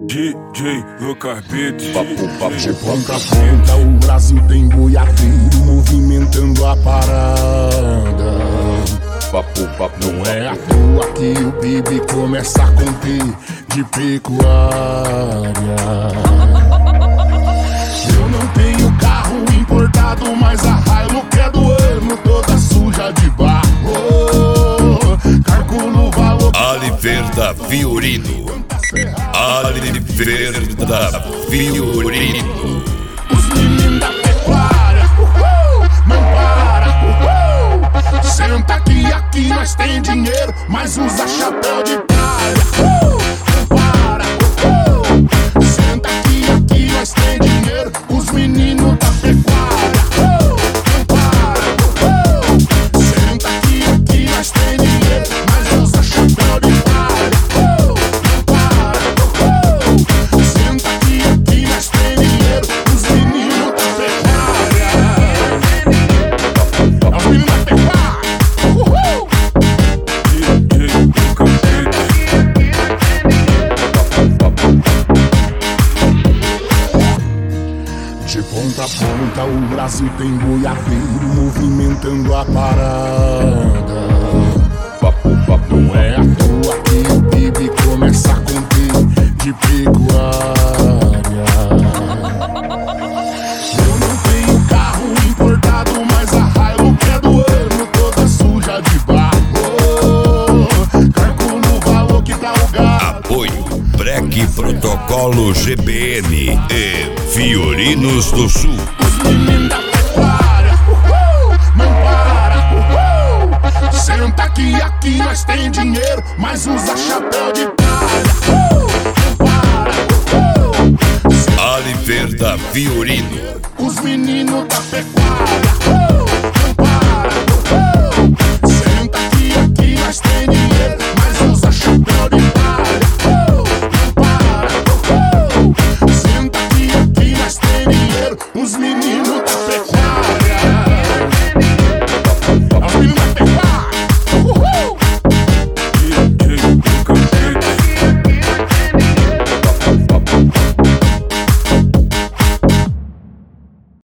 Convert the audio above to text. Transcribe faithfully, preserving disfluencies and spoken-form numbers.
D J Lucas Beats. Papo, papo, de ponta a ponta o Brasil tem boiadeiro movimentando a parada. Papo, papo, não é à toa que o Bibi começa a conter de pecuária. Eu não tenho carro importado, mas a Hilux é do ano, toda suja de barro. Calculo o valor. Oliveira Fiorino. Oliveira Fiorino. Os meninos da pecuária, uhul, não para, uhul. Senta que aqui nós tem dinheiro, mas usa chapéu de praia, uhul, não para, uhul. Senta que aqui nós tem dinheiro, os meninos da pecuária, uhul, não para, uhul. Senta que aqui nós tem dinheiro, mas usa chapéu de praia, uhul, não para, uhul. Senta que aqui nós tem dinheiro, os meninos da pecuária. É os meninos da pecuária, uhul. D J Lucas Beats. De ponta a ponta o Brasil tem boiadeiro movimentando a parada. papo, papo, Não é à toa que o Bibi começa a conter de pecuária. Eu não tenho carro importado, mas a Hilux é do ano, toda suja de barro. Calculo o valor que dá o gado. Apoio Breque Protocolo G B N e Fiorinos do Sul. Os meninos da pecuária, uhul, não para, uhul. Senta que aqui nós tem dinheiro, mas usa chapéu de praia, uhul, não para, uhul. Oliveira Fiorino. Os meninos da pecuária, uhul.